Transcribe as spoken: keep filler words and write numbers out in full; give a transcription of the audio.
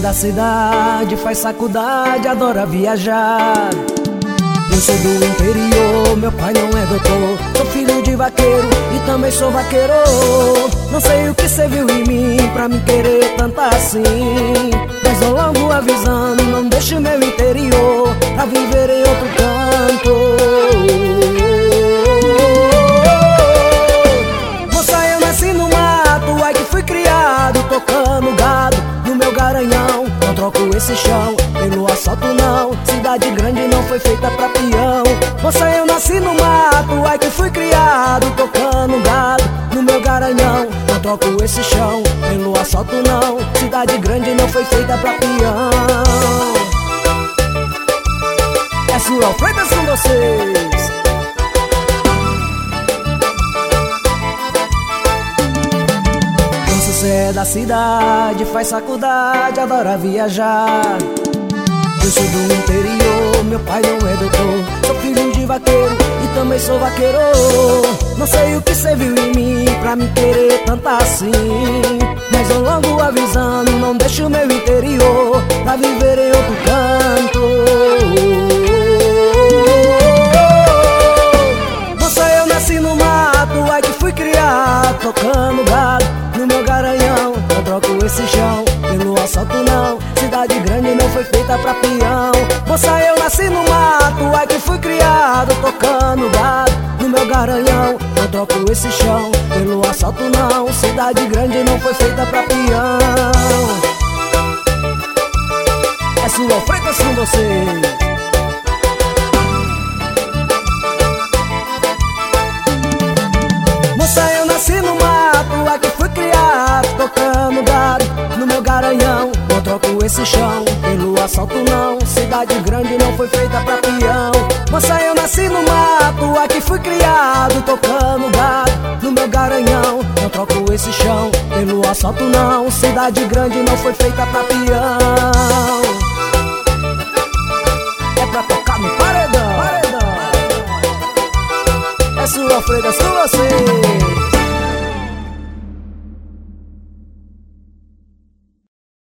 da cidade, faz faculdade, adora viajar. Eu sou do interior, meu pai não é doutor. Sou filho de vaqueiro e também sou vaqueiro. Não sei o que cê viu em mim pra me querer tanto assim, mas eu logo avisando, não deixe meu interior pra viver em outro canto. Moça, eu nasci no mato, ai que fui criado tocando gado no meu garanhão. Não troco esse chão pelo asfalto não, cidade grande não foi feita pra peão. Moça, eu nasci no mato, ai que fui criado tocando gado no meu garanhão. Não troco esse chão pelo asfalto não, cidade grande não foi feita pra peão. É Sulão Freitas com vocês. Você é da cidade, faz faculdade, adora viajar. Eu sou do interior, meu pai não é doutor. Sou filho de vaqueiro e também sou vaqueiro. Não sei o que cê viu em mim pra me querer tanto assim, mas eu logo avisando, não deixo o meu interior pra viver em outro canto. Moça, eu nasci no mato, ai que fui criado tocando gado no meu garanhão. Não troco esse chão pelo asfalto não, cidade grande não foi feita pra peão. Moça, eu nasci no mato, ai que fui criado tocando gado no meu garanhão. Não troco esse chão pelo asfalto não, cidade grande não foi feita pra peão. É Sulão Freitas com vocês. Moça, eu nasci no mato, ai que fui criado tocando gado no meu garanhão. Não troco esse chão pelo asfalto não, cidade grande não foi feita pra peão. Moça, eu nasci no mato, ai que fui criado tocando gado no meu garanhão. Não troco esse chão pelo asfalto não, cidade grande não foi feita pra peão. É pra tocar no paredão, paredão. É Sulão Freitas com você.